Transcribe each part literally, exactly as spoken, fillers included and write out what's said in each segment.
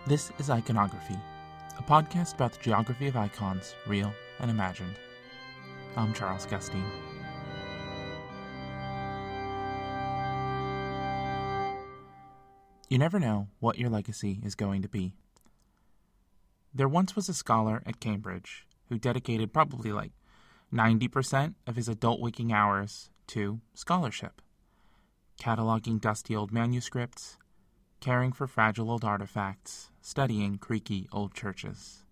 This is Iconography, a podcast about the geography of icons, real and imagined. I'm Charles Gustine. You never know what your legacy is going to be. There once was a scholar at Cambridge who dedicated probably like ninety percent of his adult waking hours to scholarship, cataloging dusty old manuscripts, caring for fragile old artifacts, studying creaky old churches.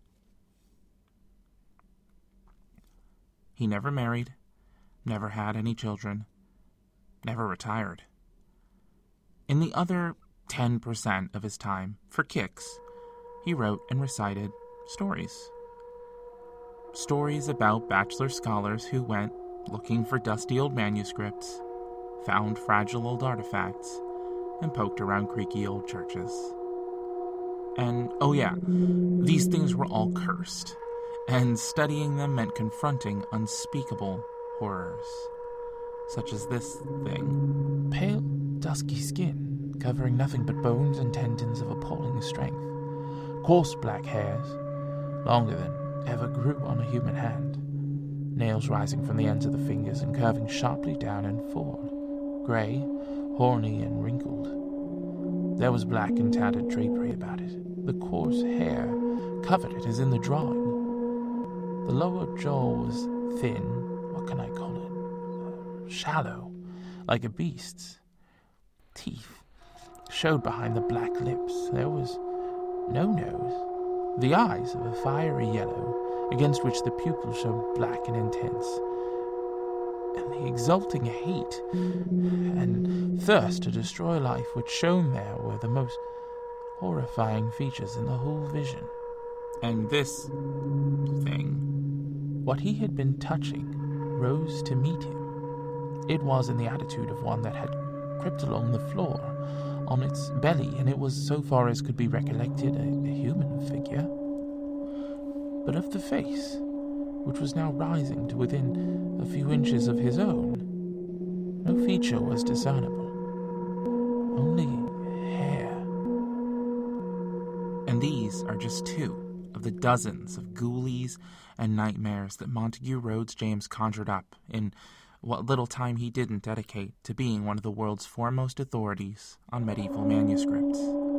He never married, never had any children, never retired. In the other ten percent of his time, for kicks, he wrote and recited stories. Stories about bachelor scholars who went looking for dusty old manuscripts, found fragile old artifacts, and poked around creaky old churches. And, oh yeah, these things were all cursed, and studying them meant confronting unspeakable horrors, such as this thing. Pale, dusky skin, covering nothing but bones and tendons of appalling strength. Coarse black hairs, longer than ever grew on a human hand. Nails rising from the ends of the fingers and curving sharply down and forward. Grey, horny and wrinkled. There was black and tattered drapery about it. The coarse hair covered it as in the drawing. The lower jaw was thin, what can I call it? Uh, shallow, like a beast's. Teeth showed behind the black lips. There was no nose. The eyes of a fiery yellow, against which the pupils showed black and intense. And the exulting hate and thirst to destroy life which shone there were the most horrifying features in the whole vision. And this thing, what he had been touching, rose to meet him. It was in the attitude of one that had crept along the floor on its belly, and it was, so far as could be recollected, a, a human figure. But of the face, which was now rising to within a few inches of his own, no feature was discernible, only hair. And these are just two of the dozens of ghoulies and nightmares that Montague Rhodes James conjured up in what little time he didn't dedicate to being one of the world's foremost authorities on medieval manuscripts.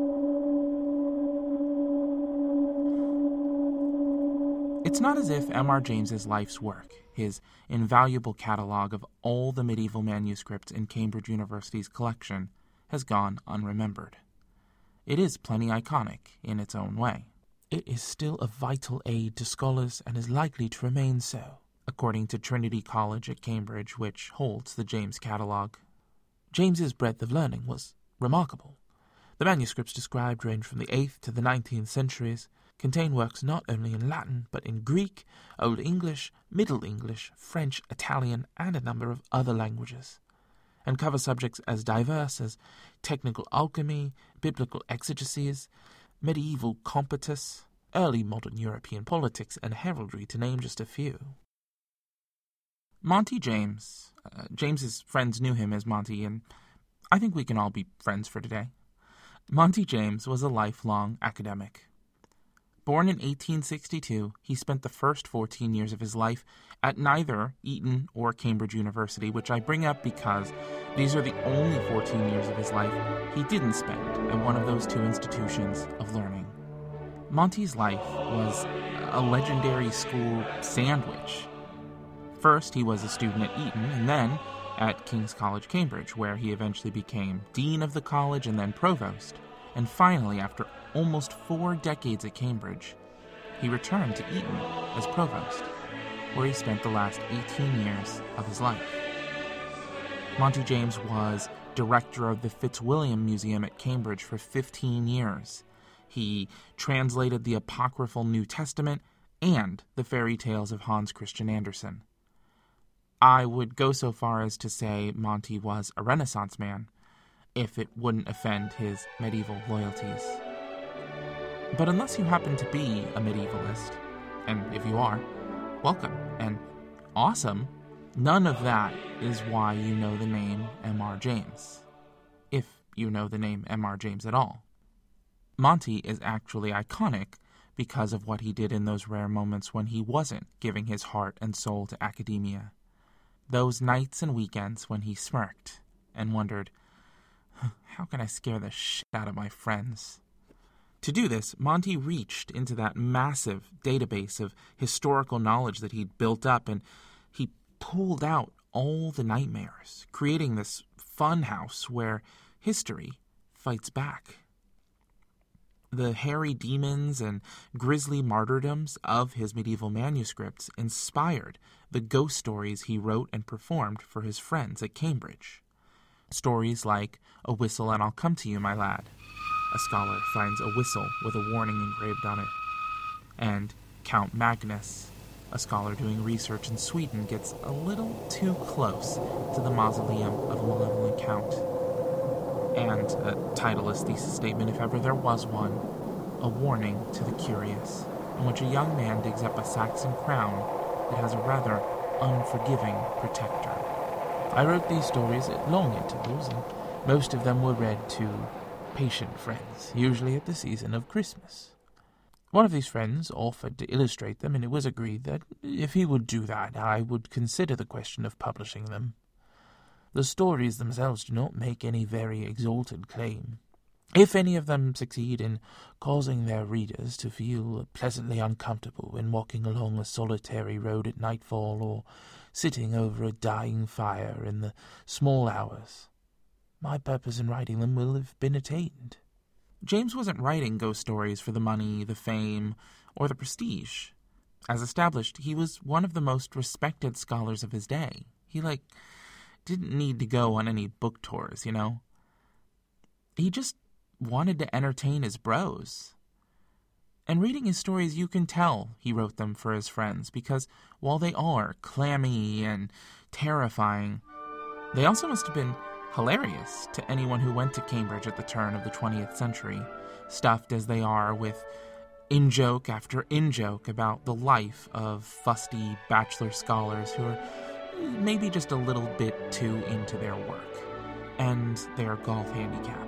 It's not as if M R James's life's work, his invaluable catalog of all the medieval manuscripts in Cambridge University's collection, has gone unremembered. It is plenty iconic in its own way. It is still a vital aid to scholars and is likely to remain so, according to Trinity College at Cambridge, which holds the James catalogue. James's breadth of learning was remarkable. The manuscripts described range from the eighth to the nineteenth centuries, contain works not only in Latin, but in Greek, Old English, Middle English, French, Italian, and a number of other languages, and cover subjects as diverse as technical alchemy, biblical exegeses, medieval completus, early modern European politics, and heraldry, to name just a few. Monty James, uh, James's friends knew him as Monty, and I think we can all be friends for today. Monty James was a lifelong academic. Born in eighteen sixty-two, he spent the first fourteen years of his life at neither Eton or Cambridge University, which I bring up because these are the only fourteen years of his life he didn't spend at one of those two institutions of learning. Monty's life was a legendary school sandwich. First, he was a student at Eton, and then at King's College, Cambridge, where he eventually became dean of the college and then provost. And finally, after almost four decades at Cambridge, he returned to Eton as provost, where he spent the last eighteen years of his life. Monty James was director of the Fitzwilliam Museum at Cambridge for fifteen years. He translated the apocryphal New Testament and the fairy tales of Hans Christian Andersen. I would go so far as to say Monty was a Renaissance man, if it wouldn't offend his medieval loyalties. But unless you happen to be a medievalist, and if you are, welcome and awesome, none of that is why you know the name M R James, if you know the name M R James at all. Monty is actually iconic because of what he did in those rare moments when he wasn't giving his heart and soul to academia. Those nights and weekends when he smirked and wondered, how can I scare the shit out of my friends? To do this, Monty reached into that massive database of historical knowledge that he'd built up, and he pulled out all the nightmares, creating this fun house where history fights back. The hairy demons and grisly martyrdoms of his medieval manuscripts inspired the ghost stories he wrote and performed for his friends at Cambridge. Stories like A Whistle and I'll Come to You, My Lad. A scholar finds a whistle with a warning engraved on it. And Count Magnus. A scholar doing research in Sweden gets a little too close to the mausoleum of a malevolent count. And a titleless thesis statement, if ever there was one, A Warning to the Curious, in which a young man digs up a Saxon crown that has a rather unforgiving protector. I wrote these stories at long intervals, and most of them were read to patient friends, usually at the season of Christmas. One of these friends offered to illustrate them, and it was agreed that if he would do that, I would consider the question of publishing them. The stories themselves do not make any very exalted claim. If any of them succeed in causing their readers to feel pleasantly uncomfortable when walking along a solitary road at nightfall or sitting over a dying fire in the small hours, my purpose in writing them will have been attained. James wasn't writing ghost stories for the money, the fame, or the prestige. As established, he was one of the most respected scholars of his day. He, like, didn't need to go on any book tours, you know? He just wanted to entertain his bros. And reading his stories, you can tell he wrote them for his friends, because while they are clammy and terrifying, they also must have been hilarious to anyone who went to Cambridge at the turn of the twentieth century, stuffed as they are with in-joke after in-joke about the life of fusty bachelor scholars who are maybe just a little bit too into their work and their golf handicap.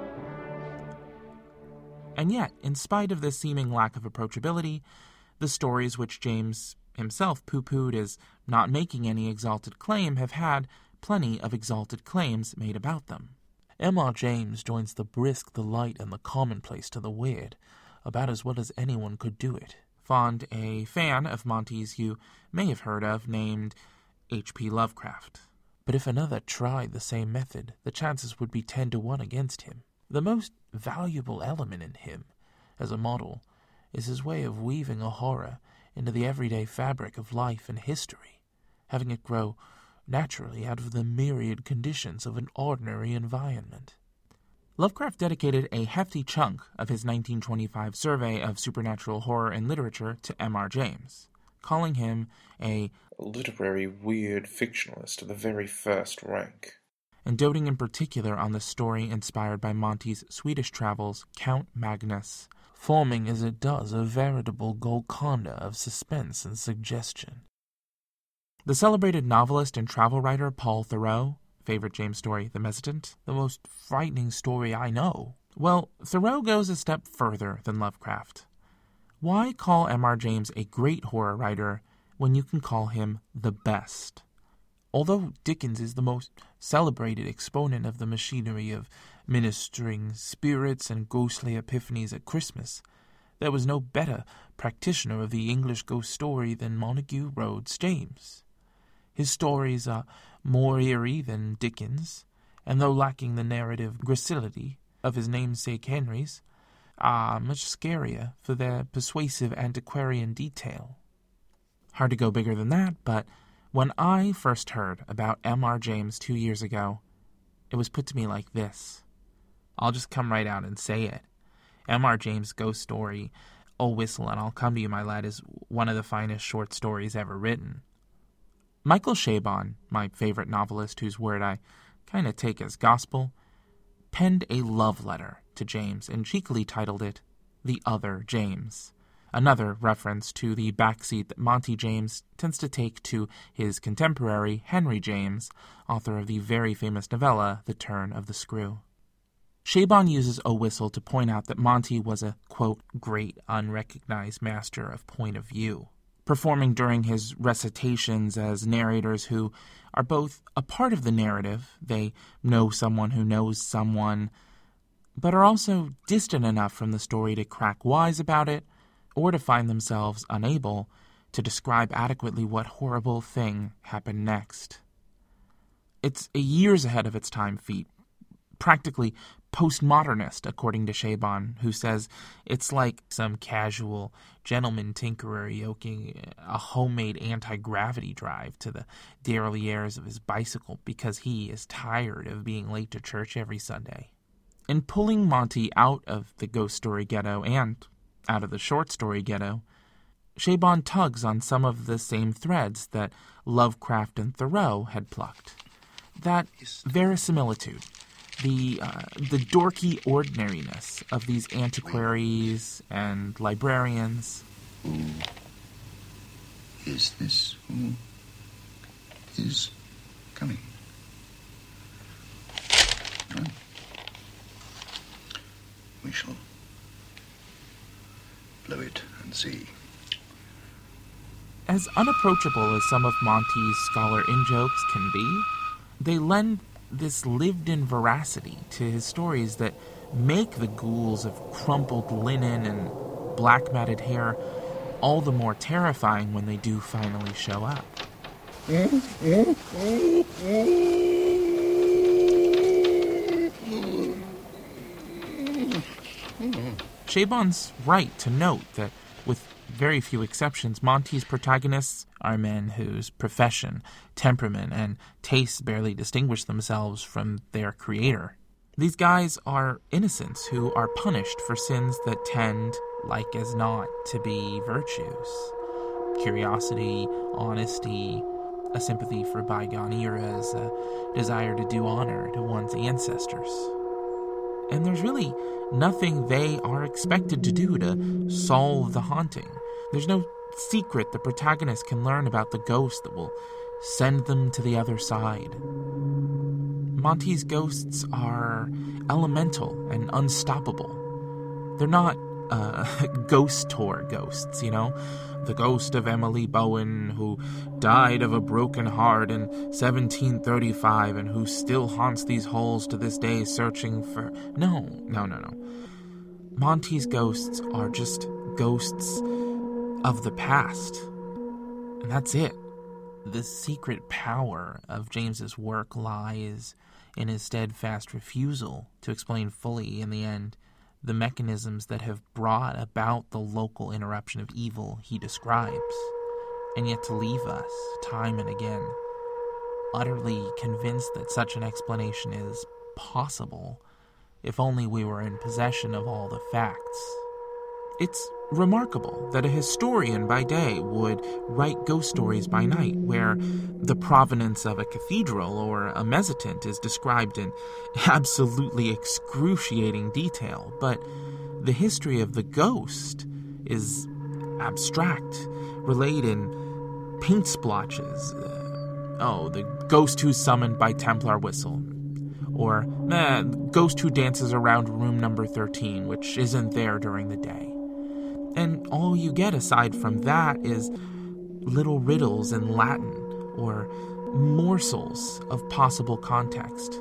And yet, in spite of this seeming lack of approachability, the stories which James himself poo-pooed as not making any exalted claim have had plenty of exalted claims made about them. M R James joins the brisk, the light, and the commonplace to the weird, about as well as anyone could do it. Fond a fan of Monty's you may have heard of, named H P Lovecraft. But if another tried the same method, the chances would be ten to one against him. The most valuable element in him, as a model, is his way of weaving a horror into the everyday fabric of life and history, having it grow naturally out of the myriad conditions of an ordinary environment. Lovecraft dedicated a hefty chunk of his nineteen twenty-five survey of supernatural horror and literature to M R James, calling him a literary weird fictionalist of the very first rank, and doting in particular on the story inspired by Monty's Swedish travels, Count Magnus, forming as it does a veritable Golconda of suspense and suggestion. The celebrated novelist and travel writer Paul Theroux, favorite James story, The Mezzotint, the most frightening story I know. Well, Theroux goes a step further than Lovecraft. Why call M R James a great horror writer when you can call him the best? Although Dickens is the most celebrated exponent of the machinery of ministering spirits and ghostly epiphanies at Christmas, there was no better practitioner of the English ghost story than Montague Rhodes James. His stories are more eerie than Dickens, and though lacking the narrative gracility of his namesake Henry's, are much scarier for their persuasive antiquarian detail. Hard to go bigger than that, but when I first heard about M R James two years ago, it was put to me like this. I'll just come right out and say it. M R James' ghost story, Oh Whistle and I'll Come to You, My Lad, is one of the finest short stories ever written. Michael Chabon, my favorite novelist whose word I kind of take as gospel, penned a love letter to James and cheekily titled it The Other James, another reference to the backseat that Monty James tends to take to his contemporary Henry James, author of the very famous novella The Turn of the Screw. Chabon uses a whistle to point out that Monty was a, quote, great unrecognized master of point of view, performing during his recitations as narrators who are both a part of the narrative, they know someone who knows someone, but are also distant enough from the story to crack wise about it, or to find themselves unable to describe adequately what horrible thing happened next. It's a years ahead of its time feat, practically postmodernist, according to Chabon, who says it's like some casual gentleman tinkerer yoking a homemade anti-gravity drive to the derrieres of his bicycle because he is tired of being late to church every Sunday. In pulling Monty out of the ghost story ghetto and out of the short story ghetto, Chabon tugs on some of the same threads that Lovecraft and Thoreau had plucked. That verisimilitude, the uh, the dorky ordinariness of these antiquaries and librarians. Who is this? Who is coming? Well, we shall blow it and see. As unapproachable as some of Monty's scholar in-jokes can be, they lend this lived-in veracity to his stories that make the ghouls of crumpled linen and black-matted hair all the more terrifying when they do finally show up. Chabon's right to note that, with very few exceptions, Monty's protagonists are men whose profession, temperament, and tastes barely distinguish themselves from their creator. These guys are innocents who are punished for sins that tend, like as not, to be virtues. Curiosity, honesty, a sympathy for bygone eras, a desire to do honor to one's ancestors. And there's really nothing they are expected to do to solve the haunting. There's no secret the protagonist can learn about the ghost that will send them to the other side. Monty's ghosts are elemental and unstoppable. They're not uh, ghost tour ghosts, you know? The ghost of Emily Bowen, who died of a broken heart in seventeen thirty-five and who still haunts these halls to this day searching for... No, no, no, no. Monty's ghosts are just ghosts of the past. And that's it. The secret power of James's work lies in his steadfast refusal to explain fully, in the end, the mechanisms that have brought about the local interruption of evil he describes, and yet to leave us, time and again, utterly convinced that such an explanation is possible, if only we were in possession of all the facts. It's remarkable that a historian by day would write ghost stories by night, where the provenance of a cathedral or a mezzotint is described in absolutely excruciating detail, but the history of the ghost is abstract, relayed in paint splotches. Uh, oh, the ghost who's summoned by Templar whistle. Or, eh, ghost who dances around room number thirteen, which isn't there during the day. And all you get aside from that is little riddles in Latin or morsels of possible context.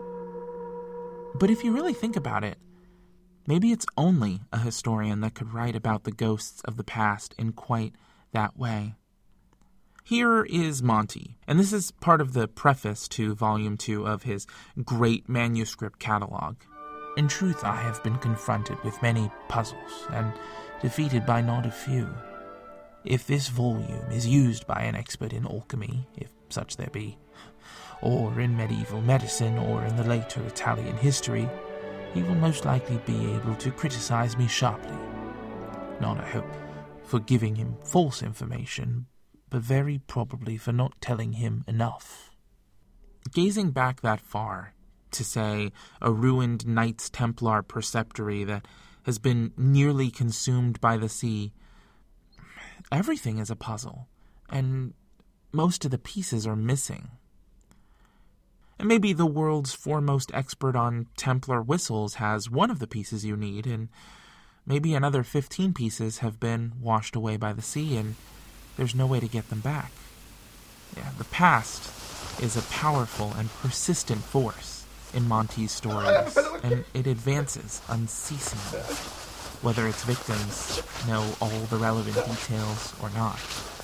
But if you really think about it, maybe it's only a historian that could write about the ghosts of the past in quite that way. Here is Monty, and this is part of the preface to Volume two of his great manuscript catalog. In truth, I have been confronted with many puzzles, and defeated by not a few. If this volume is used by an expert in alchemy, if such there be, or in medieval medicine, or in the later Italian history, he will most likely be able to criticize me sharply. Not, I hope, for giving him false information, but very probably for not telling him enough. Gazing back that far, to say a ruined Knights Templar preceptory that has been nearly consumed by the sea, everything is a puzzle, and most of the pieces are missing. And maybe the world's foremost expert on Templar whistles has one of the pieces you need, and maybe another fifteen pieces have been washed away by the sea, and there's no way to get them back. Yeah, the past is a powerful and persistent force in Monty's stories, and it advances unceasingly, whether its victims know all the relevant details or not.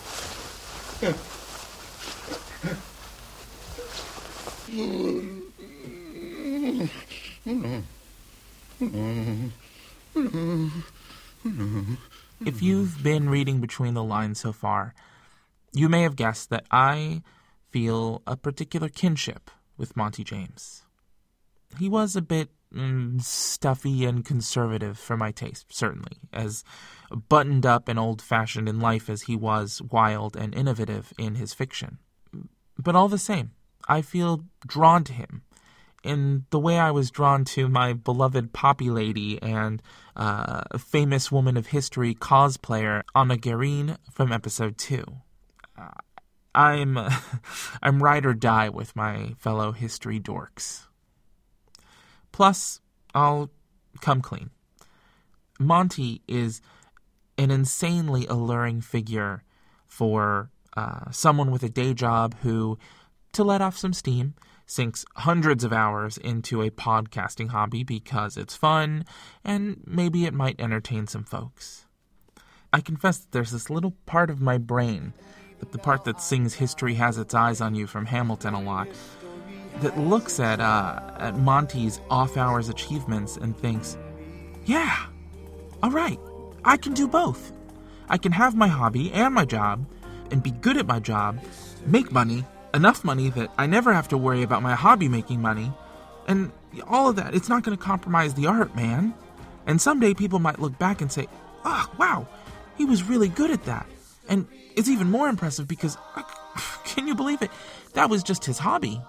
If you've been reading between the lines so far, you may have guessed that I feel a particular kinship with Monty James. He was a bit mm, stuffy and conservative for my taste, certainly, as buttoned up and old-fashioned in life as he was wild and innovative in his fiction. But all the same, I feel drawn to him in the way I was drawn to my beloved Poppy Lady and uh, famous woman of history cosplayer Anna Guerin from episode two. Uh, I'm uh, I'm ride or die with my fellow history dorks. Plus, I'll come clean. Monty is an insanely alluring figure for uh, someone with a day job who, to let off some steam, sinks hundreds of hours into a podcasting hobby because it's fun, and maybe it might entertain some folks. I confess that there's this little part of my brain, the part that sings History Has Its Eyes on You from Hamilton a lot, that looks at uh, at Monty's off-hours achievements and thinks, yeah, all right, I can do both. I can have my hobby and my job, and be good at my job, make money, enough money that I never have to worry about my hobby making money, and all of that. It's not going to compromise the art, man. And someday people might look back and say, oh, wow, he was really good at that. And it's even more impressive because, can you believe it? That was just his hobby.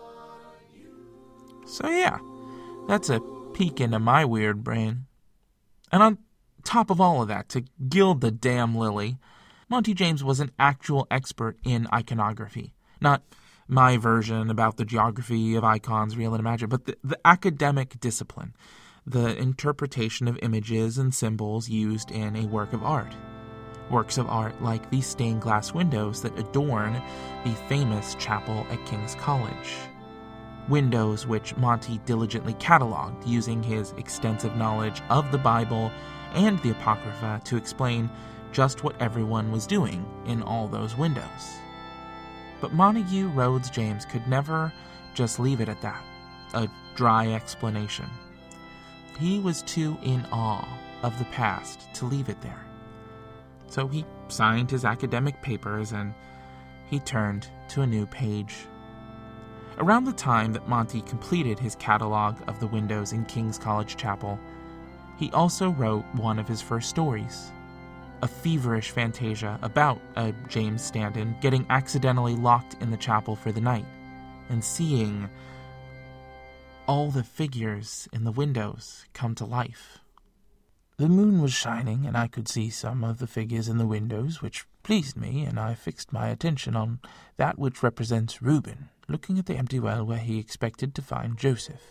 So yeah, that's a peek into my weird brain. And on top of all of that, to gild the damn lily, Monty James was an actual expert in iconography. Not my version about the geography of icons, real and imagined, but the, the academic discipline, the interpretation of images and symbols used in a work of art. Works of art like the stained glass windows that adorn the famous chapel at King's College. Windows which Monty diligently cataloged using his extensive knowledge of the Bible and the Apocrypha to explain just what everyone was doing in all those windows. But Montague Rhodes James could never just leave it at that, a dry explanation. He was too in awe of the past to leave it there. So he signed his academic papers and he turned to a new page. Around the time that Monty completed his catalog of the windows in King's College Chapel, he also wrote one of his first stories, a feverish fantasia about a James stand-in getting accidentally locked in the chapel for the night and seeing all the figures in the windows come to life. The moon was shining, and I could see some of the figures in the windows, which pleased me, and I fixed my attention on that which represents Reuben, looking at the empty well where he expected to find Joseph.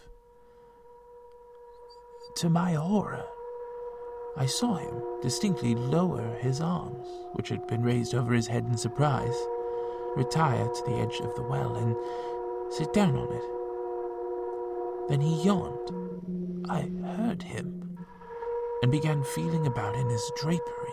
To my horror, I saw him distinctly lower his arms, which had been raised over his head in surprise, retire to the edge of the well, and sit down on it. Then he yawned. I heard him, and began feeling about in his drapery.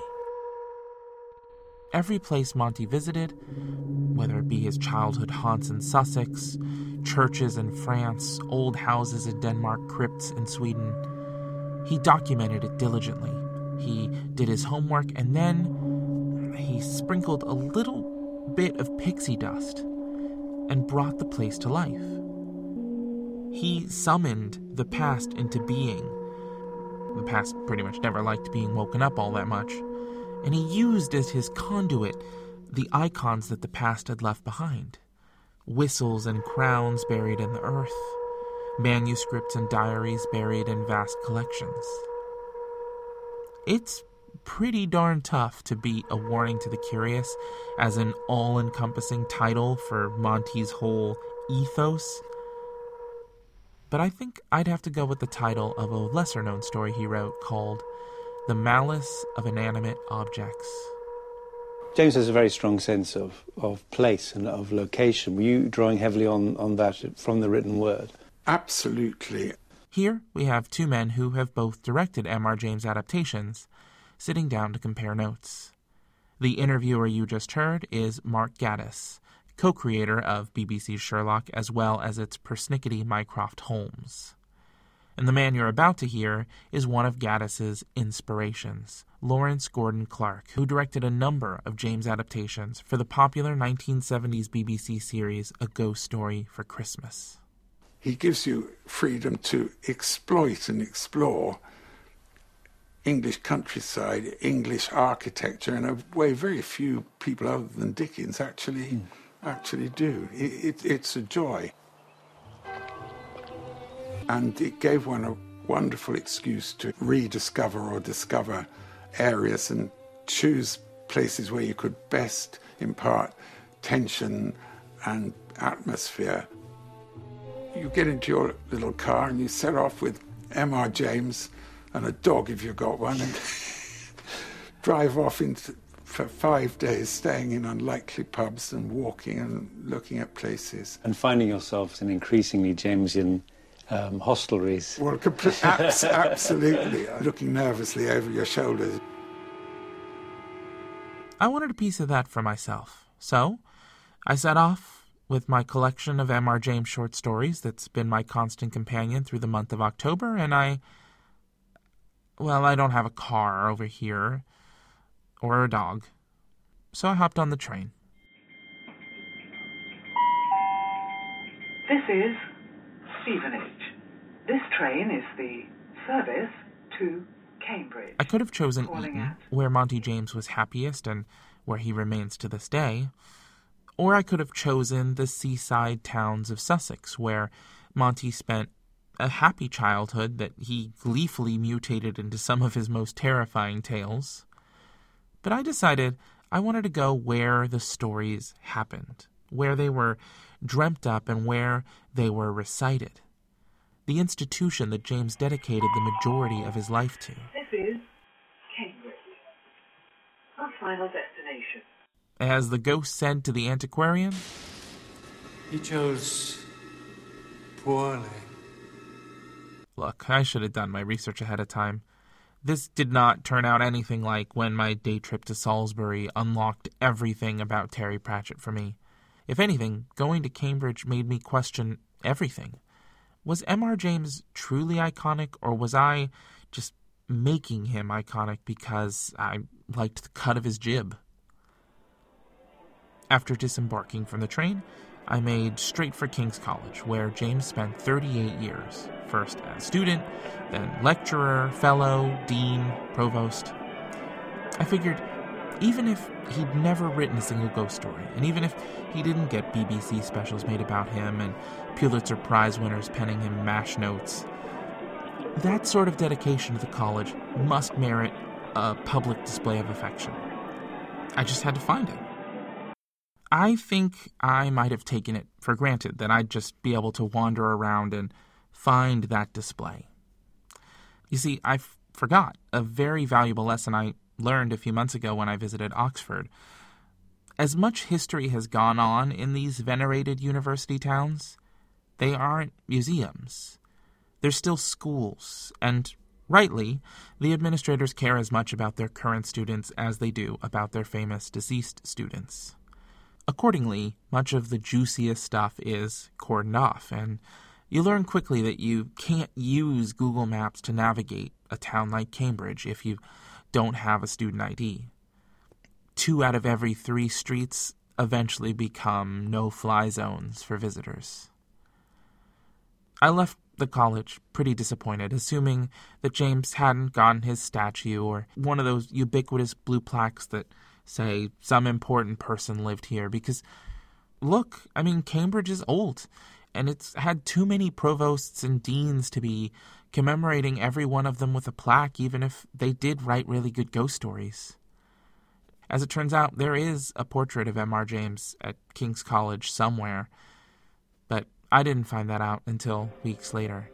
Every place Monty visited, whether it be his childhood haunts in Sussex, churches in France, old houses in Denmark, crypts in Sweden, he documented it diligently. He did his homework, and then he sprinkled a little bit of pixie dust and brought the place to life. He summoned the past into being. The past pretty much never liked being woken up all that much, and he used as his conduit the icons that the past had left behind. Whistles and crowns buried in the earth, manuscripts and diaries buried in vast collections. It's pretty darn tough to beat A Warning to the Curious as an all-encompassing title for Monty's whole ethos, but I think I'd have to go with the title of a lesser-known story he wrote called The Malice of Inanimate Objects. James has a very strong sense of, of place and of location. Were you drawing heavily on, on that from the written word? Absolutely. Here we have two men who have both directed M R James adaptations, sitting down to compare notes. The interviewer you just heard is Mark Gatiss, co-creator of B B C's Sherlock as well as its persnickety Mycroft Holmes. And the man you're about to hear is one of Gattis's inspirations, Lawrence Gordon Clark, who directed a number of James adaptations for the popular nineteen seventies B B C series A Ghost Story for Christmas. He gives you freedom to exploit and explore English countryside, English architecture in a way very few people other than Dickens actually mm. actually do. It, it, it's a joy. And it gave one a wonderful excuse to rediscover or discover areas and choose places where you could best impart tension and atmosphere. You get into your little car and you set off with M R James and a dog if you've got one, and drive off into, for five days, staying in unlikely pubs and walking and looking at places. And finding yourselves in increasingly Jamesian um, hostelries. Well, compl- abs- absolutely. Looking nervously over your shoulders. I wanted a piece of that for myself, so I set off with my collection of M R James short stories that's been my constant companion through the month of October, and I... Well, I don't have a car over here, or a dog, so I hopped on the train. This is Stevenage. This train is the service to Cambridge. I could have chosen Calling Eton, at. where Monty James was happiest and where he remains to this day, or I could have chosen the seaside towns of Sussex, where Monty spent a happy childhood that he gleefully mutated into some of his most terrifying tales. But I decided I wanted to go where the stories happened, where they were dreamt up and where they were recited. The institution that James dedicated the majority of his life to. This is Cambridge, our final destination. As the ghost said to the antiquarian, He chose poorly. Look, I should have done my research ahead of time. This did not turn out anything like when my day trip to Salisbury unlocked everything about Terry Pratchett for me. If anything, going to Cambridge made me question everything. Was M R James truly iconic, or was I just making him iconic because I liked the cut of his jib? After disembarking from the train, I made straight for King's College, where James spent thirty-eight years, first as student, then lecturer, fellow, dean, provost. I figured, even if he'd never written a single ghost story, and even if he didn't get B B C specials made about him and Pulitzer Prize winners penning him MASH notes, that sort of dedication to the college must merit a public display of affection. I just had to find it. I think I might have taken it for granted that I'd just be able to wander around and find that display. You see, I f- forgot a very valuable lesson I learned a few months ago when I visited Oxford. As much history has gone on in these venerated university towns, they aren't museums. They're still schools, and rightly, the administrators care as much about their current students as they do about their famous deceased students. Accordingly, much of the juiciest stuff is cordoned off, and you learn quickly that you can't use Google Maps to navigate a town like Cambridge if you don't have a student I D. Two out of every three streets eventually become no-fly zones for visitors. I left the college pretty disappointed, assuming that James hadn't gotten his statue or one of those ubiquitous blue plaques that say some important person lived here, because, look, I mean, Cambridge is old, and it's had too many provosts and deans to be commemorating every one of them with a plaque, even if they did write really good ghost stories. As it turns out, there is a portrait of M R James at King's College somewhere, but I didn't find that out until weeks later.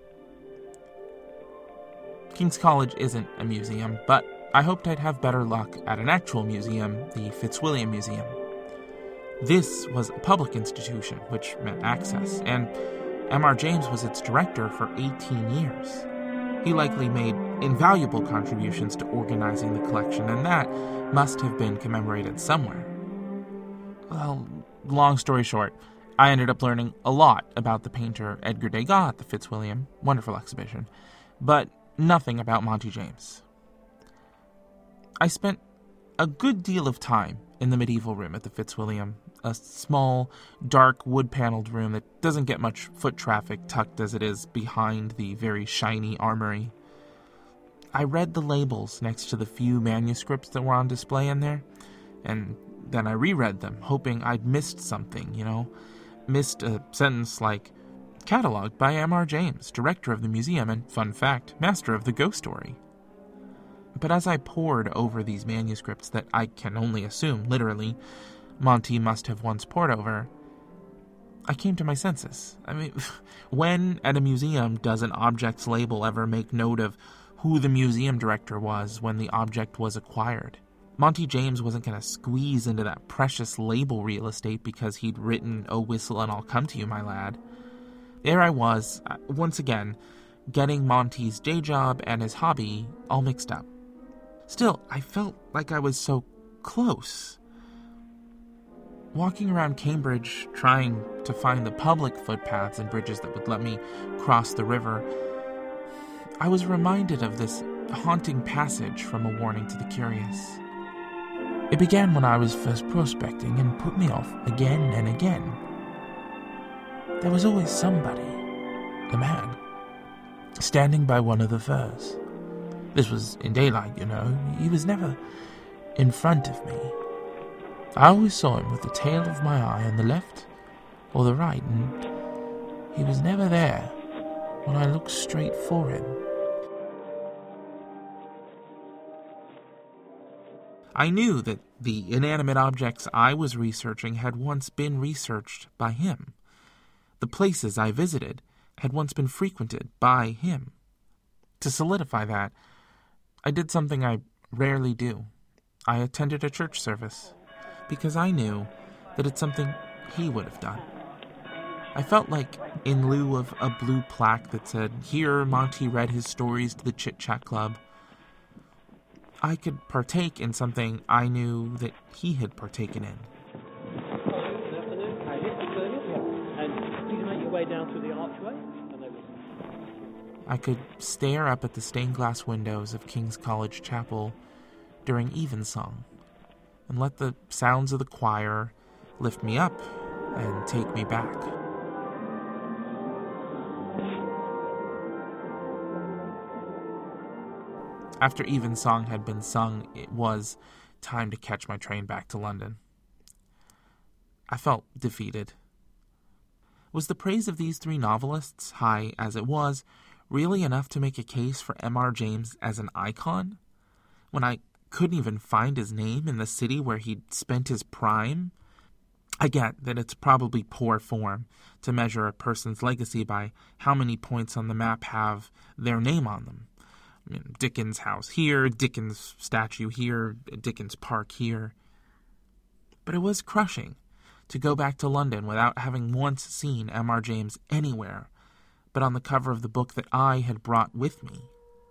King's College isn't a museum, but I hoped I'd have better luck at an actual museum, the Fitzwilliam Museum. This was a public institution, which meant access, and M R James was its director for eighteen years. He likely made invaluable contributions to organizing the collection, and that must have been commemorated somewhere. Well, long story short, I ended up learning a lot about the painter Edgar Degas at the Fitzwilliam, wonderful exhibition, but nothing about Monty James. I spent a good deal of time in the medieval room at the Fitzwilliam, a small, dark, wood-paneled room that doesn't get much foot traffic tucked as it is behind the very shiny armory. I read the labels next to the few manuscripts that were on display in there, and then I reread them, hoping I'd missed something, you know? Missed a sentence like, "Catalogued by M R James, director of the museum and, fun fact, master of the ghost story." But as I pored over these manuscripts that I can only assume, literally, Monty must have once pored over, I came to my senses. I mean, when at a museum does an object's label ever make note of who the museum director was when the object was acquired? Monty James wasn't going to squeeze into that precious label real estate because he'd written "Oh, whistle and I'll come to you, my lad." There I was, once again, getting Monty's day job and his hobby all mixed up. Still, I felt like I was so close. Walking around Cambridge, trying to find the public footpaths and bridges that would let me cross the river, I was reminded of this haunting passage from A Warning to the Curious. It began when I was first prospecting and put me off again and again. There was always somebody, a man, standing by one of the firs. This was in daylight, you know. He was never in front of me. I always saw him with the tail of my eye on the left or the right, and he was never there when I looked straight for him. I knew that the inanimate objects I was researching had once been researched by him. The places I visited had once been frequented by him. To solidify that, I did something I rarely do. I attended a church service, because I knew that it's something he would have done. I felt like, in lieu of a blue plaque that said, "Here Monty read his stories to the Chit Chat Club," I could partake in something I knew that he had partaken in. Good afternoon. Hi, and please make your way down through the archway. I could stare up at the stained glass windows of King's College Chapel during evensong, and let the sounds of the choir lift me up and take me back. After evensong had been sung, it was time to catch my train back to London. I felt defeated. Was the praise of these three novelists, high as it was, really enough to make a case for M R James as an icon, when I couldn't even find his name in the city where he'd spent his prime? I get that it's probably poor form to measure a person's legacy by how many points on the map have their name on them. I mean, Dickens' house here, Dickens' statue here, Dickens' park here. But it was crushing to go back to London without having once seen M R James anywhere but on the cover of the book that I had brought with me.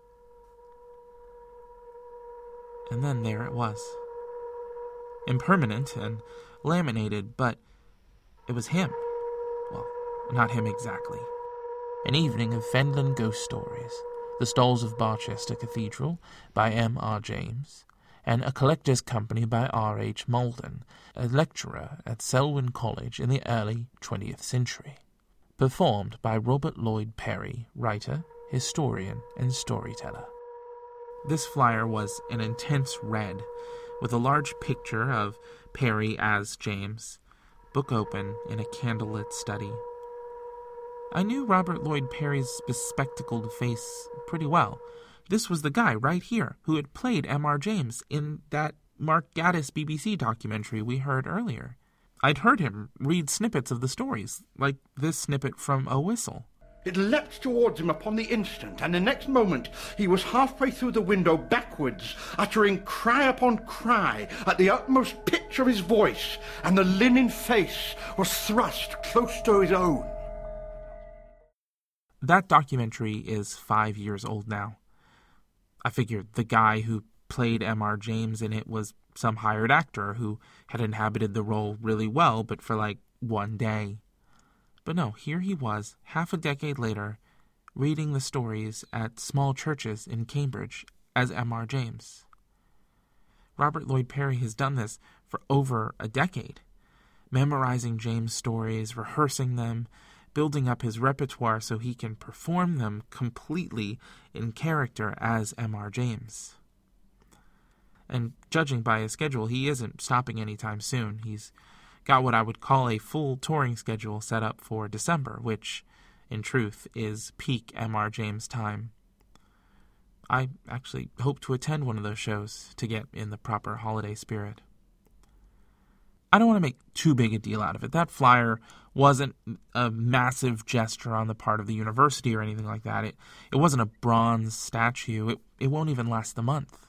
And then there it was. Impermanent and laminated, but it was him. Well, not him exactly. An Evening of Fenland Ghost Stories, The Stalls of Barchester Cathedral by M R James, and A Collector's Company by R H Malden, a lecturer at Selwyn College in the early twentieth century. Performed by Robert Lloyd Perry, writer, historian, and storyteller. This flyer was an intense red, with a large picture of Perry as James, book open in a candlelit study. I knew Robert Lloyd Perry's bespectacled face pretty well. This was the guy right here who had played M R James in that Mark Gatiss B B C documentary we heard earlier. I'd heard him read snippets of the stories, like this snippet from A Whistle. It leapt towards him upon the instant, and the next moment he was halfway through the window backwards, uttering cry upon cry at the utmost pitch of his voice, and the linen face was thrust close to his own. That documentary is five years old now. I figured the guy who played M R James in it was some hired actor who had inhabited the role really well, but for like one day. But no, here he was, half a decade later, reading the stories at small churches in Cambridge as M R James. Robert Lloyd Parry has done this for over a decade, memorizing James' stories, rehearsing them, building up his repertoire so he can perform them completely in character as M R James. And judging by his schedule, he isn't stopping anytime soon. He's got what I would call a full touring schedule set up for December, which, in truth, is peak M R James time. I actually hope to attend one of those shows to get in the proper holiday spirit. I don't want to make too big a deal out of it. That flyer wasn't a massive gesture on the part of the university or anything like that. It it wasn't a bronze statue. It, it won't even last the month.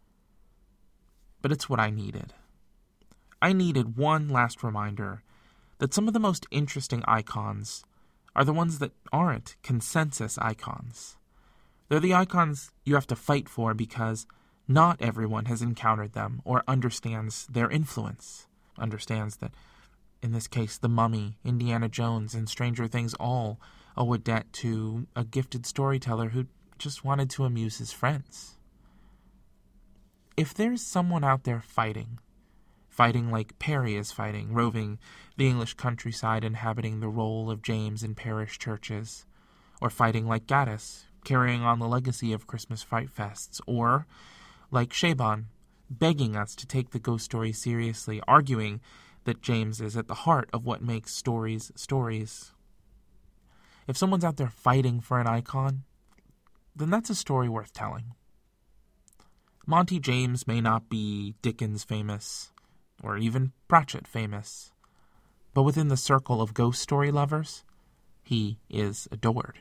But it's what I needed. I needed one last reminder that some of the most interesting icons are the ones that aren't consensus icons. They're the icons you have to fight for because not everyone has encountered them or understands their influence. Understands that, in this case, The Mummy, Indiana Jones, and Stranger Things all owe a debt to a gifted storyteller who just wanted to amuse his friends. If there's someone out there fighting, fighting like Parry is fighting, roving the English countryside inhabiting the role of James in parish churches, or fighting like Gaddis, carrying on the legacy of Christmas Fright Fests, or, like Chabon, begging us to take the ghost story seriously, arguing that James is at the heart of what makes stories stories. If someone's out there fighting for an icon, then that's a story worth telling. Monty James may not be Dickens famous, or even Pratchett famous, but within the circle of ghost story lovers, he is adored.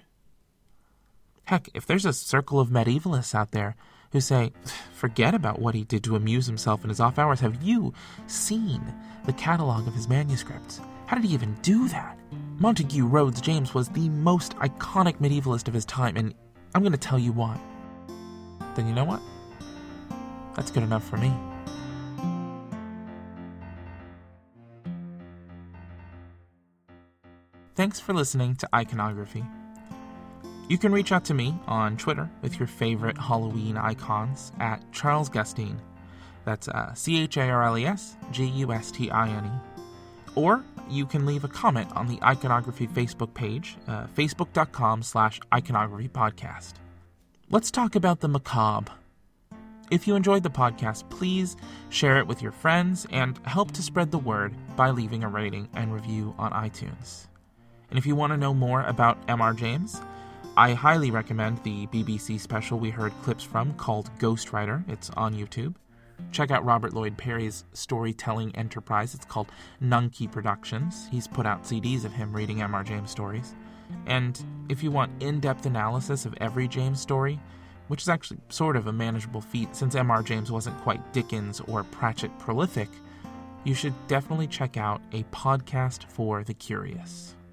Heck, if there's a circle of medievalists out there who say, forget about what he did to amuse himself in his off hours, have you seen the catalog of his manuscripts? How did he even do that? Montague Rhodes James was the most iconic medievalist of his time, and I'm going to tell you why. Then you know what? That's good enough for me. Thanks for listening to Iconography. You can reach out to me on Twitter with your favorite Halloween icons at Charles Gustine. That's uh, C H A R L E S G U S T I N E. Or you can leave a comment on the Iconography Facebook page, uh, facebook.com slash iconography podcast. Let's talk about the macabre. If you enjoyed the podcast, please share it with your friends and help to spread the word by leaving a rating and review on iTunes. And if you want to know more about M R James, I highly recommend the B B C special we heard clips from called Ghostwriter. It's on YouTube. Check out Robert Lloyd Parry's storytelling enterprise. It's called Nunkey Productions. He's put out C Ds of him reading M R James stories. And if you want in-depth analysis of every James story, which is actually sort of a manageable feat since M R James wasn't quite Dickens or Pratchett prolific, you should definitely check out A Podcast for the Curious.